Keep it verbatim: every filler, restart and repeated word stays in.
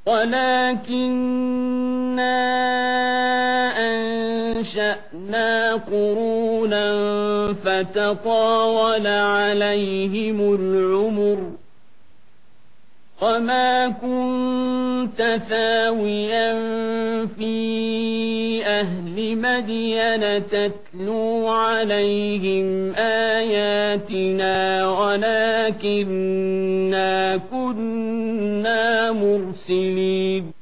ولكننا أنشأنا قرونا فتطاول عليهم العمر وما كنت ثاويا في أهل مدين تتلو عليهم آياتنا ولكننا كنا مرسلين